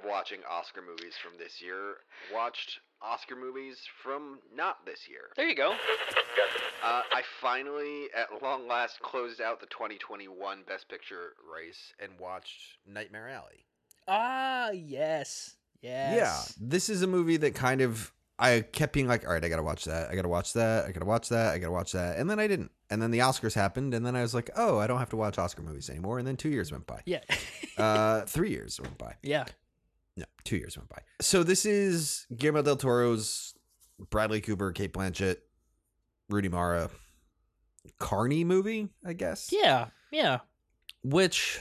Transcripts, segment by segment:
watching Oscar movies from this year, watched Oscar movies from not this year. There you go. I finally, at long last, closed out the 2021 Best Picture race and watched Nightmare Alley. Ah, yes. Yes. Yeah, this is a movie that kind of, I kept being like, all right, I gotta watch that, I gotta watch that, I gotta watch that, I gotta watch that, and then I didn't. And then the Oscars happened, and then I was like, oh, I don't have to watch Oscar movies anymore. And then 2 years went by. Yeah. 3 years went by. Yeah. No, 2 years went by. So this is Guillermo del Toro's Bradley Cooper, Cate Blanchett, Rooney Mara, Carney movie, I guess. Yeah. Yeah. Which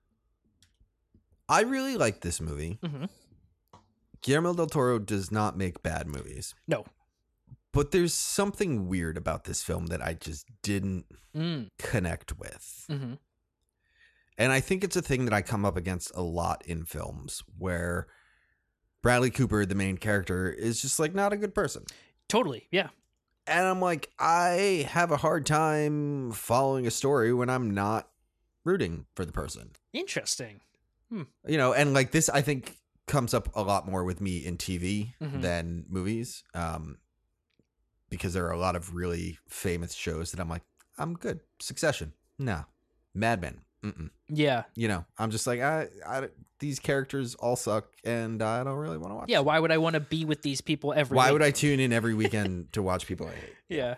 I really like this movie. Mm-hmm. Guillermo del Toro does not make bad movies. No. But there's something weird about this film that I just didn't connect with. Mm-hmm. And I think it's a thing that I come up against a lot in films where Bradley Cooper, the main character, is just like not a good person. Totally. Yeah. And I'm like, I have a hard time following a story when I'm not rooting for the person. Interesting. You know, and like this, I think comes up a lot more with me in TV than movies. Because there are a lot of really famous shows that I'm like, I'm good. Succession. No. Mad Men. Mm-mm. Yeah. You know, I'm just like, I these characters all suck and I don't really want to watch Yeah. them. Why would I want to be with these people every Why week? would I tune in every weekend to watch people I hate? Yeah.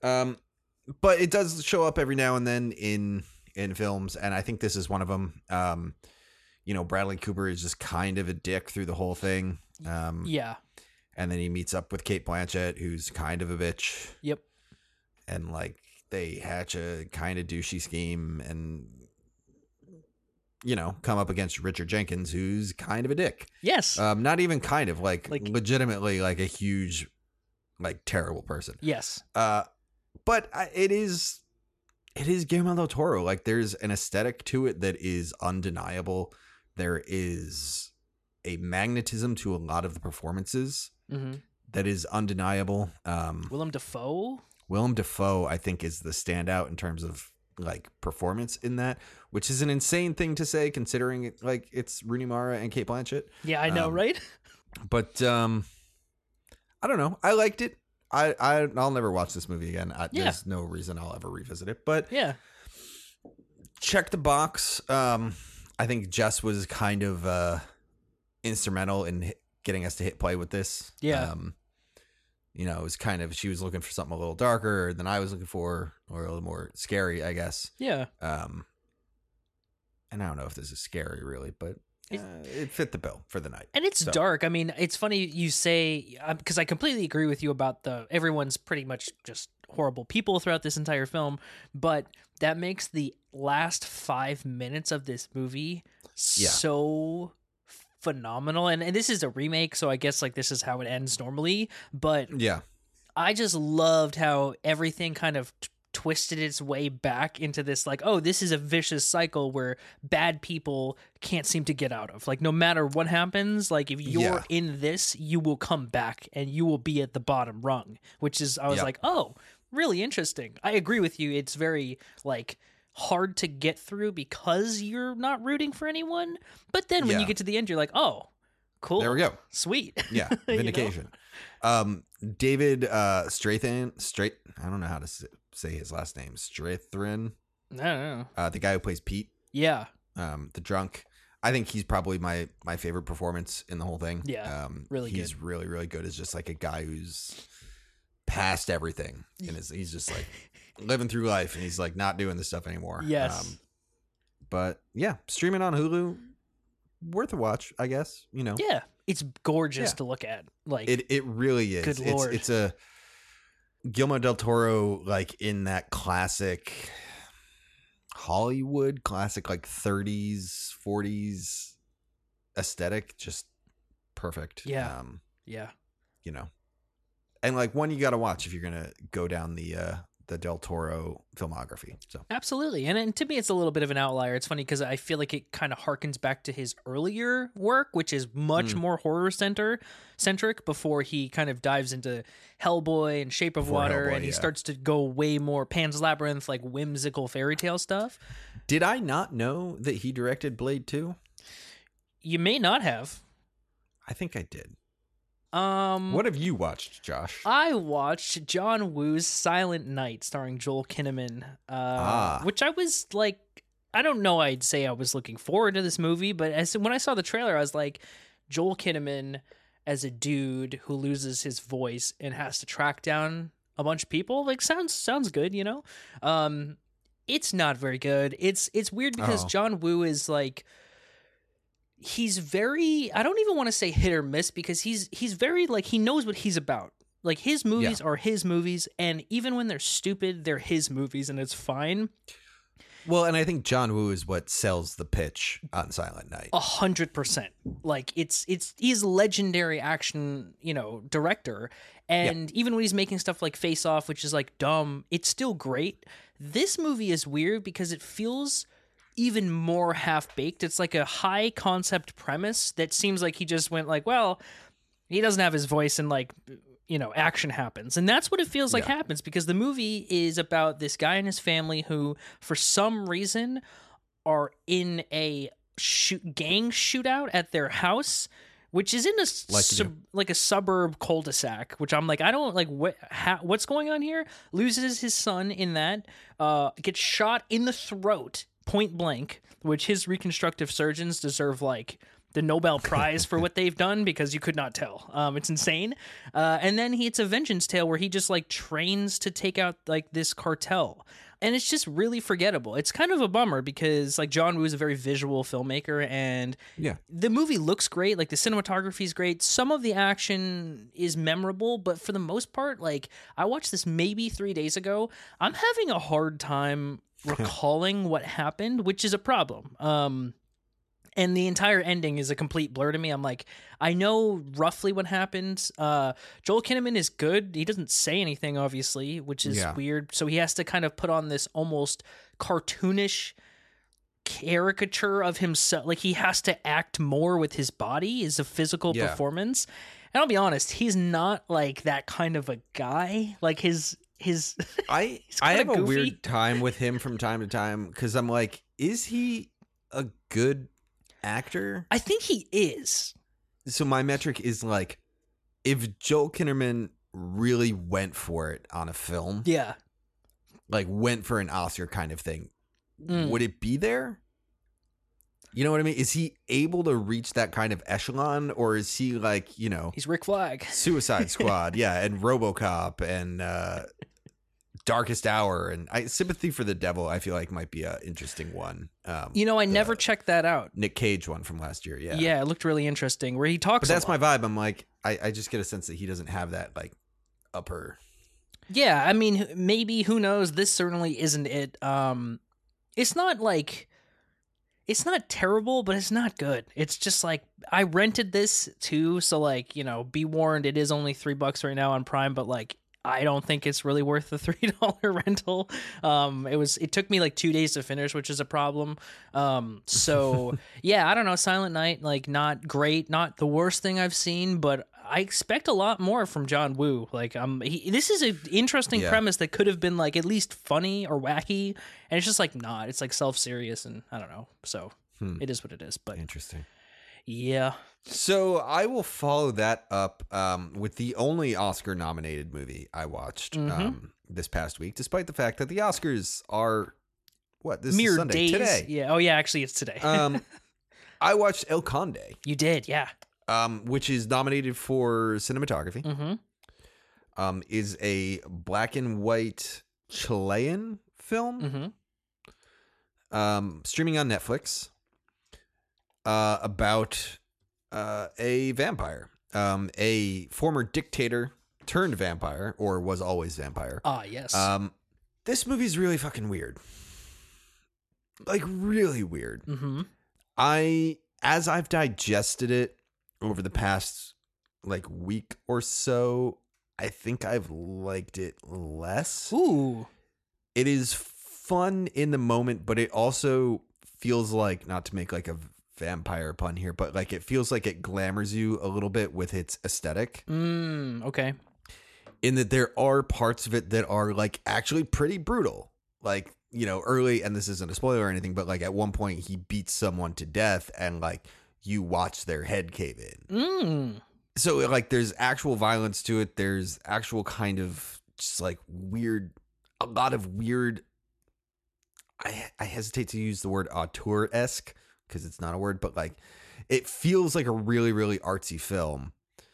But it does show up every now and then in films, and I think this is one of them. You know, Bradley Cooper is just kind of a dick through the whole thing. Yeah. And then he meets up with Cate Blanchett, who's kind of a bitch. Yep. And like they hatch a kind of douchey scheme and, you know, come up against Richard Jenkins, who's kind of a dick. Yes. Not even kind of, like legitimately like a huge, like terrible person. Yes. But it is Guillermo del Toro. Like there's an aesthetic to it that is undeniable. There is a magnetism to a lot of the performances that is undeniable. Willem Dafoe, I think, is the standout in terms of like performance in that, which is an insane thing to say considering it, like it's Rooney Mara and Cate Blanchett. Yeah, I know, right? But I don't know. I liked it. I'll never watch this movie again. There's no reason I'll ever revisit it. But yeah, check the box. I think Jess was kind of instrumental in getting us to hit play with this. Yeah. You know, it was kind of, she was looking for something a little darker than I was looking for, or a little more scary, I guess. Yeah. And I don't know if this is scary really, but it fit the bill for the night. And it's dark. I mean, it's funny you say, because I completely agree with you about everyone's pretty much just horrible people throughout this entire film, but that makes the last 5 minutes of this movie so phenomenal. And this is a remake, so I guess like this is how it ends normally, but yeah, I just loved how everything kind of twisted its way back into this, like, oh, this is a vicious cycle where bad people can't seem to get out of. Like, no matter what happens, like if you're in this, you will come back and you will be at the bottom rung, which is, I was like, oh, really interesting. I agree with you. It's very like hard to get through because you're not rooting for anyone. But then when you get to the end, you're like, oh, cool. There we go. Sweet. Yeah. Vindication. David Strathairn, I don't know how to say his last name. Strathairn. I don't know. The guy who plays Pete. Yeah. The drunk. I think he's probably my favorite performance in the whole thing. Yeah. Really he's good. really, really good as just like a guy who's past everything. And he's just like living through life and he's like not doing this stuff anymore. Yes. But yeah, streaming on Hulu, worth a watch, I guess, you know. Yeah. It's gorgeous to look at. Like it really is. Good Lord. It's a Guillermo del Toro, like in that classic Hollywood, classic like 30s, 40s aesthetic, just perfect. Yeah. Yeah. You know. And like one you got to watch if you're going to go down the Del Toro filmography. So absolutely. And to me, it's a little bit of an outlier. It's funny because I feel like it kind of harkens back to his earlier work, which is much more horror centric before he kind of dives into Hellboy and Shape of Water. And he starts to go way more Pan's Labyrinth, like whimsical fairy tale stuff. Did I not know that he directed Blade 2? You may not have. I think I did. What What have you watched, Josh? I watched John Woo's Silent Night, starring Joel Kinnaman, which I was like, I don't know, I'd say I was looking forward to this movie, but when I saw the trailer, I was like, Joel Kinnaman as a dude who loses his voice and has to track down a bunch of people, like sounds good, you know? It's not very good. It's weird because John Woo is like, he's very, I don't even want to say hit or miss, because he's very like, he knows what he's about. Like his movies are his movies, and even when they're stupid, they're his movies, and it's fine. Well, and I think John Woo is what sells the pitch on Silent Night. 100%. Like he's legendary action, director. And even when he's making stuff like Face Off, which is like dumb, it's still great. This movie is weird because it feels even more half-baked. It's like a high concept premise that seems like he just went like, well, he doesn't have his voice and like, action happens. And that's what it feels like happens, because the movie is about this guy and his family who, for some reason, are in a gang shootout at their house, which is in a suburb cul-de-sac, which I'm like, I don't like what's going on here. Loses his son in that, gets shot in the throat, point blank, which his reconstructive surgeons deserve like the Nobel Prize for what they've done, because you could not tell. It's insane. And then it's a vengeance tale where he just like trains to take out like this cartel. And it's just really forgettable. It's kind of a bummer because like John Woo is a very visual filmmaker, and the movie looks great. Like the cinematography is great. Some of the action is memorable, but for the most part, like I watched this maybe 3 days ago. I'm having a hard time recalling what happened, which is a problem. And the entire ending is a complete blur to me. I'm like, I know roughly what happened. Joel Kinnaman is good. He doesn't say anything, obviously, which is weird. So he has to kind of put on this almost cartoonish caricature of himself. Like he has to act more with his body, is a physical performance. And I'll be honest, he's not like that kind of a guy. Like his I have a weird time with him from time to time, because I'm like, is he a good actor? I think he is. So my metric is like, if Joel Kinnaman really went for it on a film, like went for an Oscar kind of thing, would it be there? You know what I mean? Is he able to reach that kind of echelon, or is he like, he's Rick Flag, Suicide Squad, and RoboCop and Darkest Hour, and Sympathy for the Devil, I feel like might be an interesting one. I never checked that out. Nick Cage one from last year, it looked really interesting, where he talks. But that's my vibe. I'm like, I just get a sense that he doesn't have that like upper. Yeah, I mean, maybe, who knows? This certainly isn't it. It's not like, it's not terrible, but it's not good. It's just like, I rented this too, so like, be warned, it is only $3 right now on Prime, but like, I don't think it's really worth the $3 rental. It took me like 2 days to finish, which is a problem. So I don't know. Silent Night, like not great, not the worst thing I've seen, but I expect a lot more from John Woo. Like, this is an interesting premise that could have been like at least funny or wacky, and it's just like not. It's like self-serious, and I don't know. So it is what it is. But interesting. Yeah. So I will follow that up with the only Oscar-nominated movie I watched this past week, despite the fact that the Oscars are, this mere is Sunday, days. Today. Yeah. Oh, yeah, actually, it's today. I watched El Conde. You did, yeah. Which is nominated for cinematography. Mm-hmm. Is a black and white Chilean film. Mm-hmm. Streaming on Netflix. About a vampire, a former dictator turned vampire, or was always vampire. Ah, yes. This movie's really fucking weird. Like, really weird. Mm-hmm. As I've digested it over the past like week or so, I think I've liked it less. Ooh. It is fun in the moment, but it also feels like, not to make like a vampire pun here, but like it feels like it glamours you a little bit with its aesthetic. Okay. In that there are parts of it that are like actually pretty brutal. Like, early, and this isn't a spoiler or anything, but like at one point he beats someone to death, and like you watch their head cave in. Mm. So like there's actual violence to it. There's actual kind of just like weird, a lot of weird. I hesitate to use the word auteur-esque because it's not a word, but like it feels like a really, really artsy film.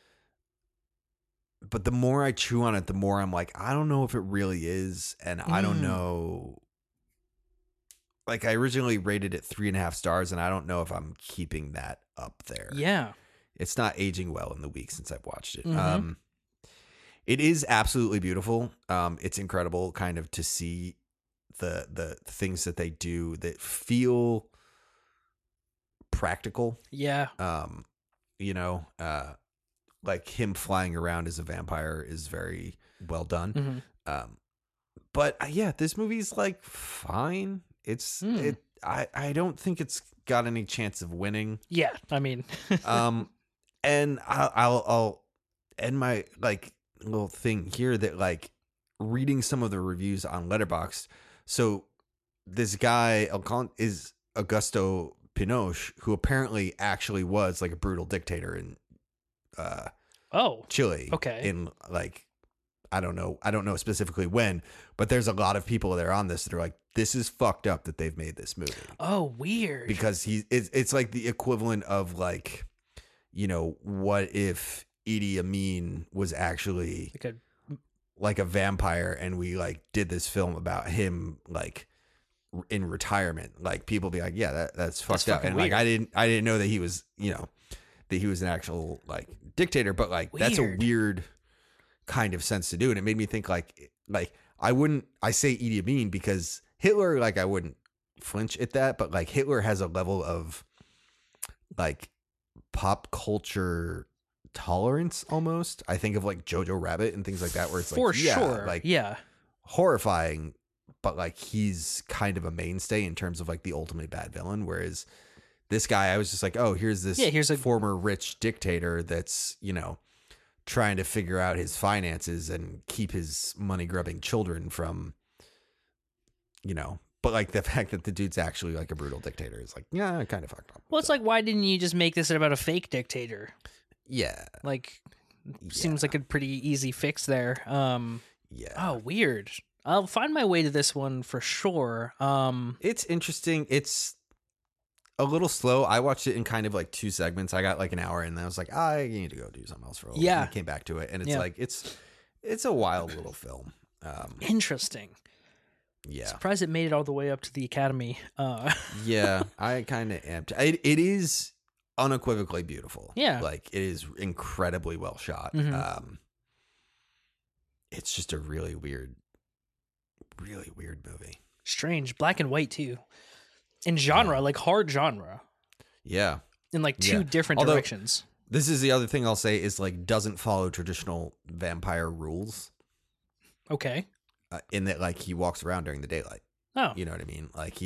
But the more I chew on it, the more I'm like, I don't know if it really is. And I don't know. Like I originally rated it 3.5 stars, and I don't know if I'm keeping that up there. Yeah. It's not aging well in the week since I've watched it. Mm-hmm. It is absolutely beautiful. It's incredible kind of to see the things that they do that feel practical. Yeah. You know, like him flying around as a vampire is very well done. Mm-hmm. But yeah, this movie's like fine. I don't think it's got any chance of winning. Yeah. I mean, And I'll end my like little thing here that like reading some of the reviews on Letterboxd. So this guy is Augusto Pinochet, who apparently actually was like a brutal dictator in Chile. Okay. In like I don't know specifically when, but there's a lot of people that are on this that are like, this is fucked up that they've made this movie. Oh, weird. Because it's like the equivalent of like, you know, what if Idi Amin was actually like a vampire and we like did this film about him like in retirement? Like people be like, yeah, that's fucked up. And weird. like I didn't know that he was, you know, that he was an actual like dictator, but like that's a weird kind of sense to do. And it made me think like I say Idi Amin because Hitler, like I wouldn't flinch at that, but like Hitler has a level of like pop culture tolerance almost. I think of like Jojo Rabbit and things like that where it's for like sure, like yeah, horrifying, but like he's kind of a mainstay in terms of like the ultimate bad villain. Whereas this guy, I was just like, oh, here's a former rich dictator that's, you know, trying to figure out his finances and keep his money grubbing children from, you know, but like the fact that the dude's actually like a brutal dictator is like, yeah, kind of fucked up. Well, it's like, why didn't you just make this about a fake dictator? Yeah. Like, seems like a pretty easy fix there. Yeah. Oh, weird. I'll find my way to this one for sure. It's interesting. It's a little slow. I watched it in kind of like 2 segments. I got like an hour and then I was like, I need to go do something else for a little bit. And I came back to it and it's like, it's a wild little film. Interesting. Yeah. Surprised it made it all the way up to the Academy. Yeah, I kind of am. It is unequivocally beautiful. Yeah. Like it is incredibly well shot. Mm-hmm. It's just a really weird movie. Strange. Black and white too. In genre, like hard genre. Yeah. In like 2 different directions. This is the other thing I'll say is like doesn't follow traditional vampire rules. Okay. In that like he walks around during the daylight. Oh. You know what I mean? Like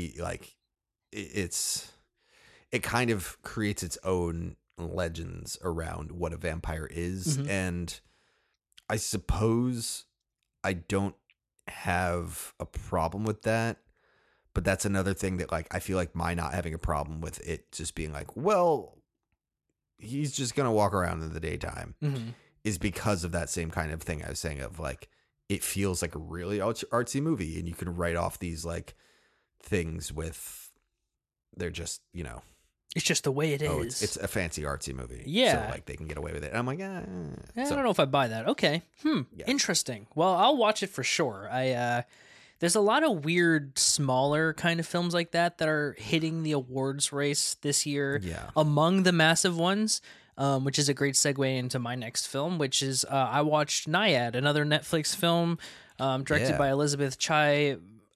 it kind of creates its own legends around what a vampire is. Mm-hmm. And I suppose I don't have a problem with that. But that's another thing that like I feel like my not having a problem with it just being like, well, he's just gonna walk around in the daytime is because of that same kind of thing I was saying of like it feels like a really artsy movie and you can write off these like things with they're just, you know, it's just the way it is. It's a fancy artsy movie. Yeah. So like they can get away with it. And I'm like, I don't know if I buy that. Okay. Yeah. Interesting. Well, I'll watch it for sure. There's a lot of weird, smaller kind of films like that are hitting the awards race this year. Yeah. Among the massive ones, which is a great segue into my next film, which is I watched Nyad, another Netflix film directed by Elizabeth Chai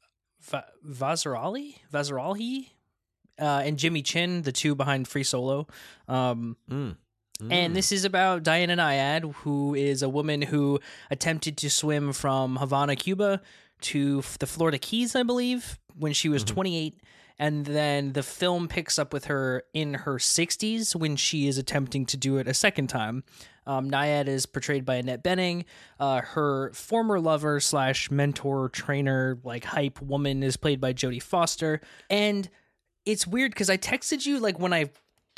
Vazirali, and Jimmy Chin, the 2 behind Free Solo. And this is about Diana Nyad, who is a woman who attempted to swim from Havana, Cuba to the Florida Keys, I believe, when she was 28. And then the film picks up with her in her 60s when she is attempting to do it a second time. Nyad is portrayed by Annette Bening. Her former lover / mentor, trainer, like hype woman is played by Jodie Foster. And it's weird because I texted you like when I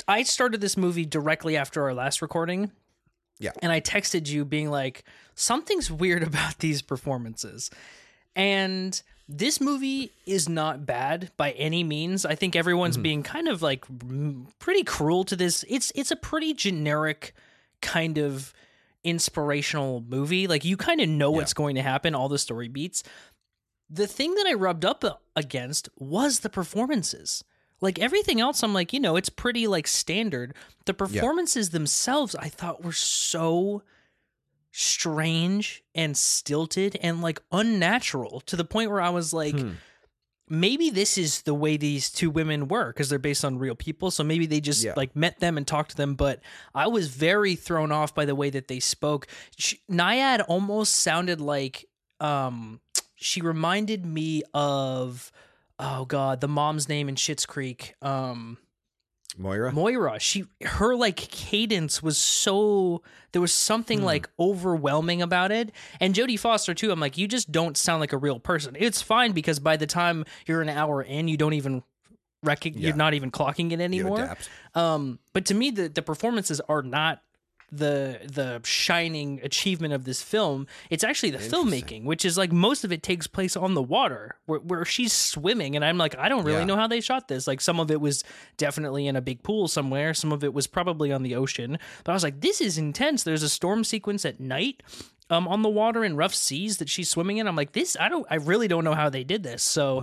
I started this movie directly after our last recording. Yeah. And I texted you being like, something's weird about these performances. And this movie is not bad by any means. I think everyone's being kind of like pretty cruel to this. It's a pretty generic kind of inspirational movie. Like you kind of know what's going to happen, all the story beats. The thing that I rubbed up against was the performances. Like everything else, I'm like, it's pretty like standard. The performances themselves, I thought were so strange and stilted and like unnatural to the point where I was like, maybe this is the way these two women were because they're based on real people. So maybe they just like met them and talked to them. But I was very thrown off by the way that they spoke. Nyad almost sounded like, she reminded me of, oh God, the mom's name in Schitt's Creek. Moira? Her like cadence was so, there was something like overwhelming about it. And Jodie Foster too, I'm like, you just don't sound like a real person. It's fine because by the time you're an hour in, you don't even you're not even clocking it anymore. You adapt. But to me, the performances are not the shining achievement of this film. It's actually the filmmaking, which is like most of it takes place on the water where she's swimming, and I'm like, I don't really know how they shot this. Like some of it was definitely in a big pool somewhere, some of it was probably on the ocean, but I was like, this is intense. There's a storm sequence at night on the water in rough seas that she's swimming in. I'm like, I really don't know how they did this. So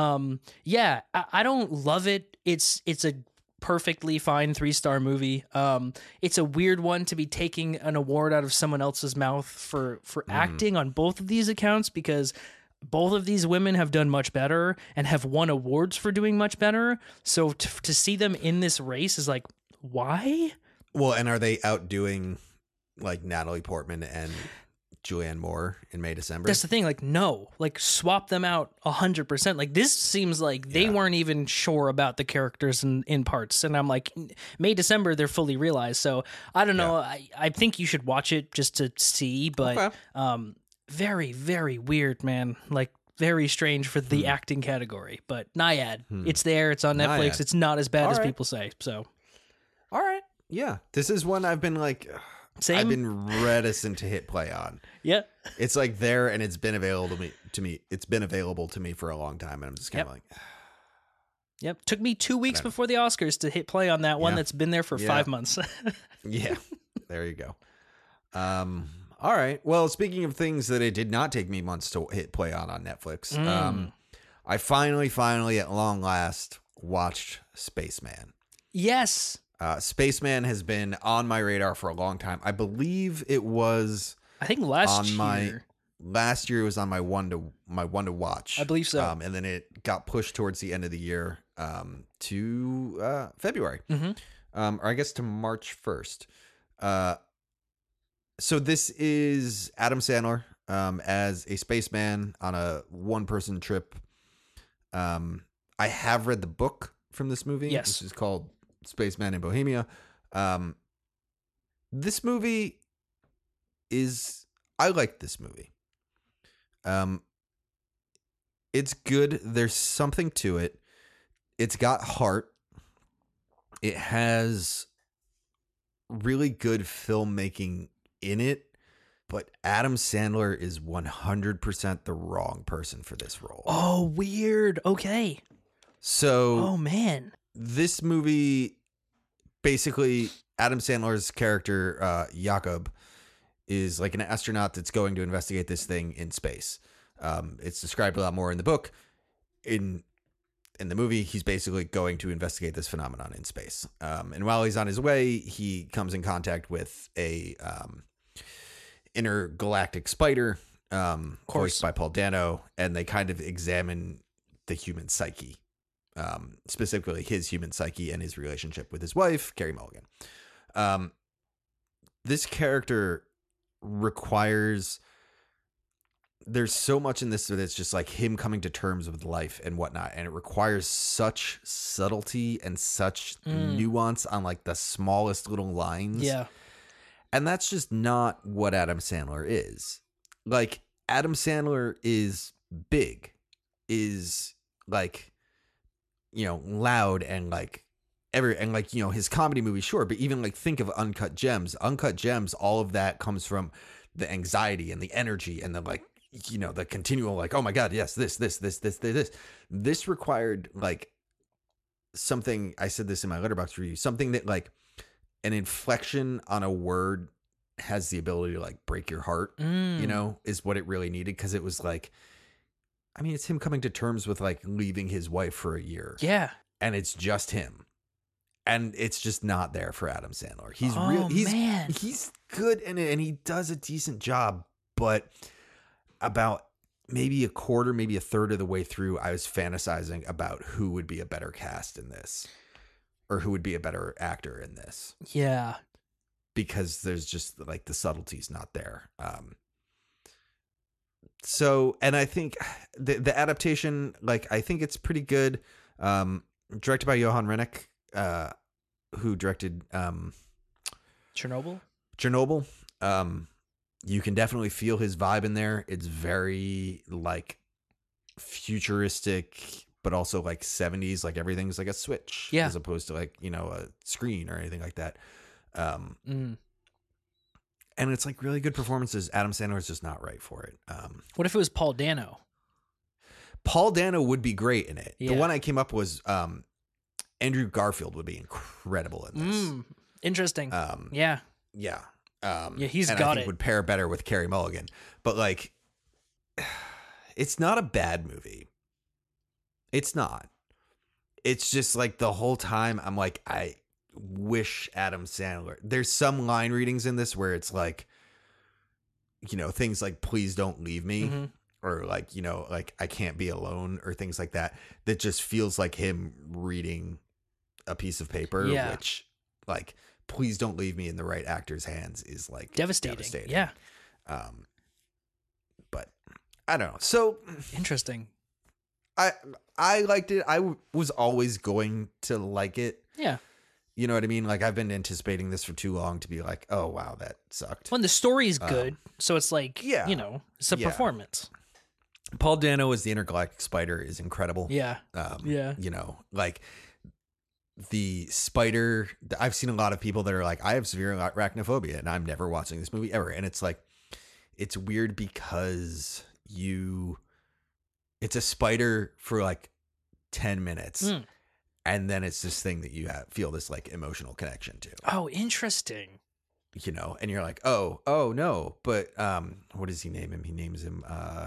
I don't love it. It's a perfectly fine 3-star movie. It's a weird one to be taking an award out of someone else's mouth for acting on both of these accounts, because both of these women have done much better and have won awards for doing much better. So to see them in this race is like, why? Well, and are they outdoing like Natalie Portman and Julianne Moore in May, December? That's the thing. Like, no, like swap them out 100%. Like this seems like they weren't even sure about the characters in parts. And I'm like, May, December, they're fully realized. So I don't know. I think you should watch it just to see, but very, very weird, man. Like very strange for the acting category, but Nyad, it's there. It's on Netflix. It's not as bad as people say. So. All right. Yeah. This is one I've been like, same. I've been reticent to hit play on. Yeah. It's like there, and it's been available to me. It's been available to me for a long time, and I'm just kind of like, Yep. Took me 2 weeks before the Oscars to hit play on that one that's been there for 5 months. Yeah. There you go. All right. Well, speaking of things that it did not take me months to hit play on Netflix, I finally at long last watched Spaceman. Yes. Spaceman has been on my radar for a long time. I believe it was. I think last year it was on my one to watch. I believe so. And then it got pushed towards the end of the year to February, or I guess to March 1st. So this is Adam Sandler as a spaceman on a one-person trip. I have read the book from this movie. Yes, which is called Spaceman in Bohemia. This movie I like this movie. It's good. There's something to it. It's got heart. It has really good filmmaking in it, but Adam Sandler is 100% the wrong person for this role. Oh, weird. Okay. So, oh man. This movie, basically, Adam Sandler's character, Jakob, is like an astronaut that's going to investigate this thing in space. It's described a lot more in the book. In the movie, he's basically going to investigate this phenomenon in space. And while he's on his way, he comes in contact with a intergalactic spider, voiced by Paul Dano, and they kind of examine the human psyche. Specifically his human psyche and his relationship with his wife, Carey Mulligan. This character there's so much in this that it's just like him coming to terms with life and whatnot, and it requires such subtlety and such nuance on like the smallest little lines. Yeah. And that's just not what Adam Sandler is. Like, Adam Sandler is big, is like, loud and like and like, you know, his comedy movies, sure, but even like think of Uncut Gems. Uncut Gems, all of that comes from the anxiety and the energy and the like, you know, the continual like, oh my God, yes, this. This required like something, I said this in my Letterboxd review, something that like an inflection on a word has the ability to like break your heart, you know, is what it really needed. Cause it was like, I mean, it's him coming to terms with like leaving his wife for a year. Yeah. And it's just him. And it's just not there for Adam Sandler. He's he's good in it and he does a decent job, but about maybe a quarter, maybe a third of the way through, I was fantasizing about who would be a better cast in this or who would be a better actor in this. Yeah. Because there's just like the subtlety's not there. So, and I think the adaptation, like, I think it's pretty good. Directed by Johan Renck, who directed Chernobyl. You can definitely feel his vibe in there. It's very like futuristic, but also like 70s, like everything's like a switch as opposed to like, you know, a screen or anything like that. And it's like really good performances. Adam Sandler is just not right for it. What if it was Paul Dano? Paul Dano would be great in it. Yeah. The one I came up was Andrew Garfield would be incredible in this. Interesting. Yeah. Yeah, He's and got I think it. would pair better with Carey Mulligan. But like, it's not a bad movie. It's not. It's just like the whole time I'm like, I wish Adam Sandler. There's some line readings in this where it's like, you know, things like "please don't leave me," or like, you know, like "I can't be alone," or things like that. That just feels like him reading a piece of paper, which like, "Please don't leave me" in the right actor's hands is like devastating. Yeah. But I don't know. So interesting. I liked it. I was always going to like it. Yeah. You know what I mean? Like, I've been anticipating this for too long to be like, oh, wow, that sucked. When the story is good, so it's like, you know, it's a performance. Paul Dano as the Intergalactic Spider is incredible. Yeah. You know, like the spider, I've seen a lot of people that are like, I have severe arachnophobia and I'm never watching this movie ever. And it's like, it's weird because it's a spider for like 10 minutes. And then it's this thing that you feel this like emotional connection to. Oh, interesting. You know, and you're like, oh no. But what does he name him? He names him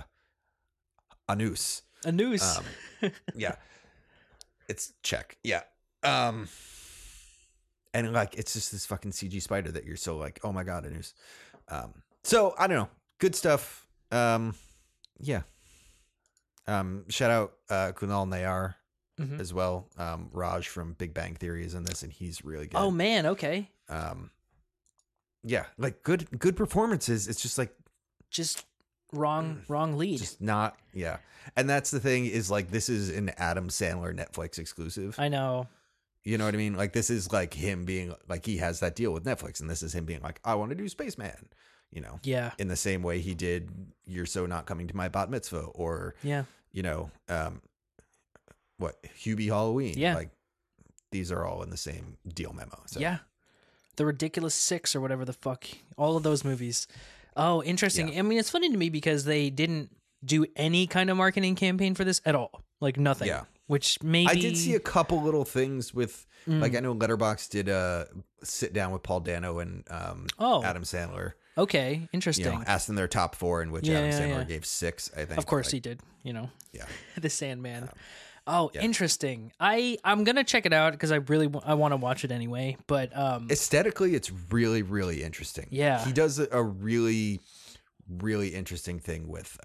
Anus. Anus. Yeah. It's Czech. Yeah. And like, it's just this fucking CG spider that you're so like, oh my God, Anus. So I don't know. Good stuff. Yeah. Shout out Kunal Nayar. As well. Raj from Big Bang Theory is in this and he's really good. Oh man, okay. Yeah, like good performances. It's just like wrong lead. Just not, yeah. And that's the thing is like, this is an Adam Sandler Netflix exclusive. I know. You know what I mean? Like, this is like him being like, he has that deal with Netflix and this is him being like, I want to do Spaceman, you know? Yeah. In the same way he did You're So Not Coming to My Bat Mitzvah or, you know, what, Hubie Halloween. Yeah. Like, these are all in the same deal memo. So. Yeah. The Ridiculous Six or whatever the fuck. All of those movies. Oh, interesting. Yeah. I mean, it's funny to me because they didn't do any kind of marketing campaign for this at all. Like nothing. Yeah. Which maybe... I did see a couple little things with, like, I know Letterboxd did a sit down with Paul Dano and Adam Sandler. Okay, interesting. You know, asked them their top 4, in which Adam Sandler gave 6, I think. Of course he did, you know. Yeah. The Sandman. Interesting. I'm going to check it out because I want to watch it anyway, but aesthetically it's really, really interesting. Yeah. He does a really, really interesting thing with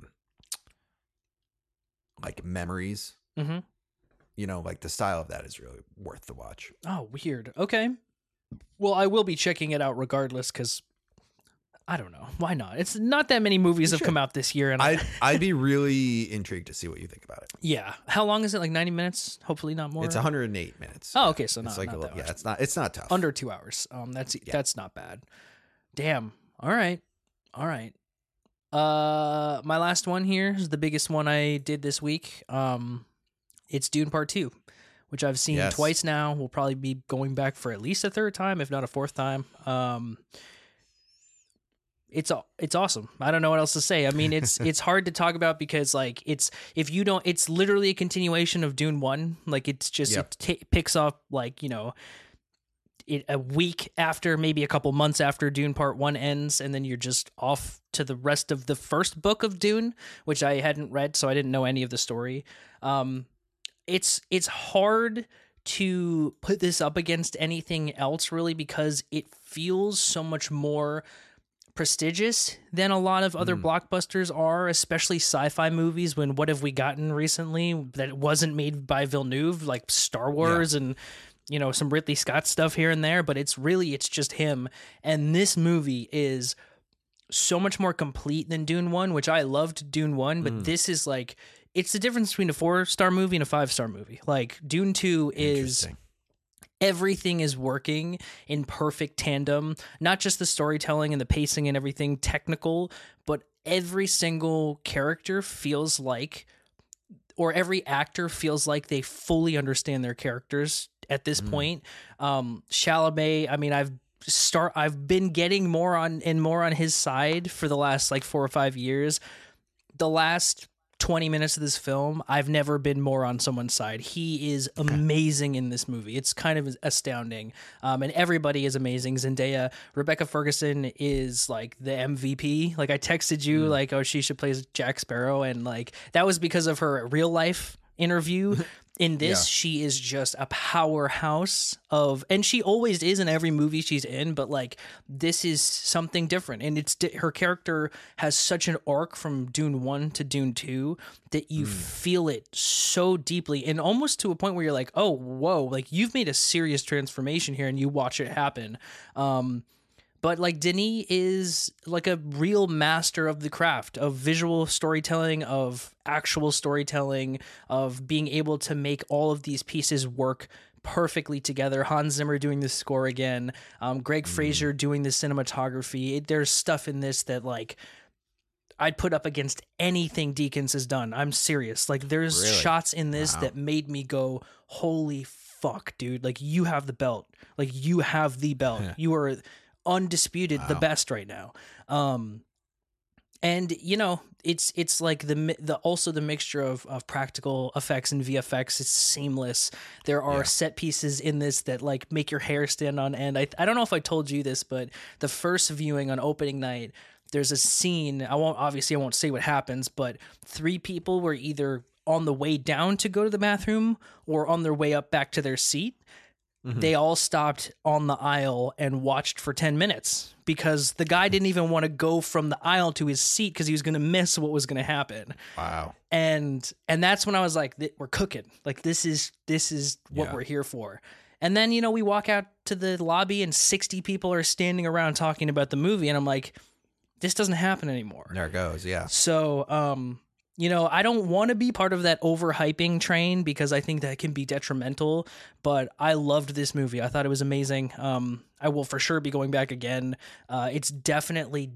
like memories. You know, like the style of that is really worth the watch. Oh, weird. Okay. Well, I will be checking it out regardless because I don't know. Why not? It's not that many movies have come out this year. And I'd be really intrigued to see what you think about it. Yeah. How long is it? Like 90 minutes? Hopefully not more. It's 108 minutes. Oh, okay. So it's not, like not that much. it's not tough. Under 2 hours. That's not bad. Damn. All right. My last one here is the biggest one I did this week. It's Dune Part 2, which I've seen Yes. twice now. We'll probably be going back for at least a third time, if not a fourth time. It's awesome. I don't know what else to say. I mean, it's hard to talk about because like it's literally a continuation of Dune 1. Like it's just Yep. it picks up like, a week after, maybe a couple months after Dune Part 1 ends, and then you're just off to the rest of the first book of Dune, which I hadn't read, so I didn't know any of the story. It's hard to put this up against anything else really because it feels so much more prestigious than a lot of other blockbusters are, especially sci-fi movies. When what have we gotten recently that wasn't made by Villeneuve, like Star Wars and some Ridley Scott stuff here and there, but it's just him. And this movie is so much more complete than Dune 1, which I loved Dune 1, but this is like, it's the difference between a 4-star movie and a 5-star movie. Like Dune 2 is everything is working in perfect tandem, not just the storytelling and the pacing and everything technical, but every single character feels like, or every actor feels like they fully understand their characters at this point. Chalamet, I mean, I've been getting more on his side for the last like 4 or 5 years. The last 20 minutes of this film, I've never been more on someone's side. He is amazing in this movie. It's kind of astounding. And everybody is amazing. Zendaya, Rebecca Ferguson is like the MVP. Like I texted you like, oh, she should play Jack Sparrow. And like, that was because of her real life interview. In this, she is just a powerhouse and she always is in every movie she's in, but like this is something different. And her character has such an arc from Dune 1 to Dune 2 that you feel it so deeply and almost to a point where you're like, oh, whoa, like you've made a serious transformation here and you watch it happen. But like Denis is like a real master of the craft of visual storytelling, of actual storytelling, of being able to make all of these pieces work perfectly together. Hans Zimmer doing the score again, Greg Fraser doing the cinematography. There's stuff in this that like I'd put up against anything Deakins has done. I'm serious. Like there's shots in this that made me go, holy fuck, dude. Like you have the belt. Like you have the belt. Yeah. You are undisputed the best right now. And it's like the also the mixture of practical effects and VFX is seamless. There are set pieces in this that like make your hair stand on end. I don't know if I told you this, but the first viewing on opening night, there's a scene, I won't say what happens, but 3 people were either on the way down to go to the bathroom or on their way up back to their seat. They all stopped on the aisle and watched for 10 minutes because the guy didn't even want to go from the aisle to his seat because he was going to miss what was going to happen. Wow. And that's when I was like, we're cooking. Like this is what we're here for. And then, we walk out to the lobby and 60 people are standing around talking about the movie. And I'm like, this doesn't happen anymore. There it goes. Yeah. So, I don't want to be part of that overhyping train because I think that can be detrimental, but I loved this movie. I thought it was amazing. I will for sure be going back again. It's definitely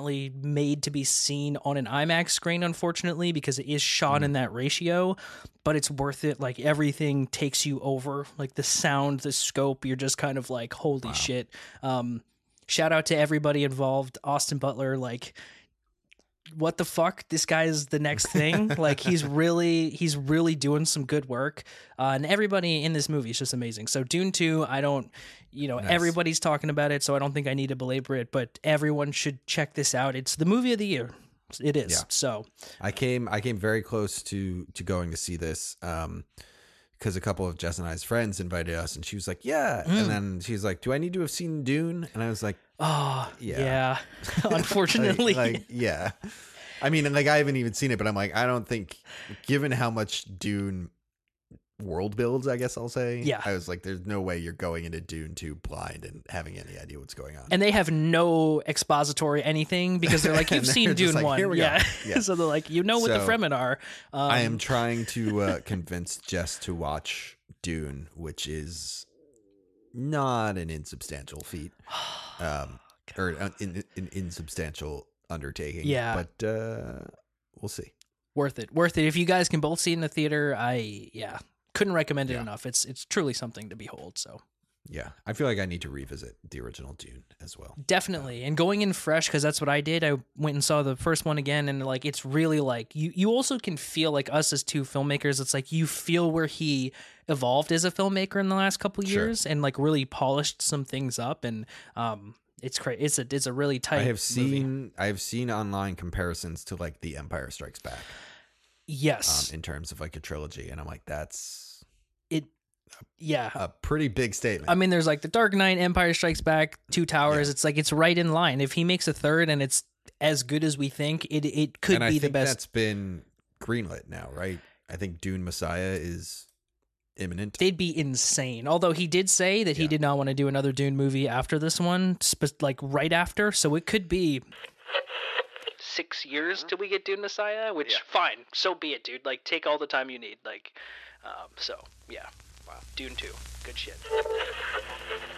made to be seen on an IMAX screen, unfortunately, because it is shot in that ratio, but it's worth it. Like everything takes you over, like the sound, the scope, you're just kind of like, holy shit. Shout out to everybody involved. Austin Butler, like, what the fuck? This guy is the next thing. Like he's really doing some good work. And everybody in this movie is just amazing. So Dune 2, I don't, everybody's talking about it, so I don't think I need to belabor it, but everyone should check this out. It's the movie of the year. It is. Yeah. So I came very close to going to see this. Because a couple of Jess and I's friends invited us, and she was like, yeah. And then she's like, do I need to have seen Dune? And I was like, oh, yeah. Unfortunately. Yeah. I mean, like, I haven't even seen it, but I'm like, I don't think, given how much Dune world builds, I guess I'll say. Yeah. I was like, there's no way you're going into Dune 2 blind and having any idea what's going on. And they have no expository anything because they're like, you've seen Dune like, 1. Here we go. Yeah. So they're like, what the Fremen are. I am trying to convince Jess to watch Dune, which is not an insubstantial feat. Or an insubstantial undertaking. Yeah. But we'll see. Worth it. If you guys can both see it in the theater, couldn't recommend it Yeah. enough. It's truly something to behold. So Yeah, I feel like I need to revisit the original Dune as well. definitely, and going in fresh, because that's what I did. I went and saw the first one again, and like it's really like you also can feel like us as two filmmakers. It's like you feel where he evolved as a filmmaker in the last couple Sure. years, and like really polished some things up, and it's crazy. It's a really tight. I have movie. seen online comparisons to like The Empire Strikes Back Yes, in terms of like a trilogy, and I'm like, that's yeah. a pretty big statement. I mean, there's like The Dark Knight, Empire Strikes Back, Two Towers. Yeah. It's like it's right in line. If he makes a third and it's as good as we think, it could and I be think the best. that's been greenlit now, right? I think Dune Messiah is imminent. They'd be insane. Although he did say that he Yeah. did not want to do another Dune movie after this one, like right after. So it could be 6 years till we get Dune Messiah. Which Yeah. fine, so be it, dude. Like take all the time you need. Like, so yeah. Wow, Dune 2, good shit.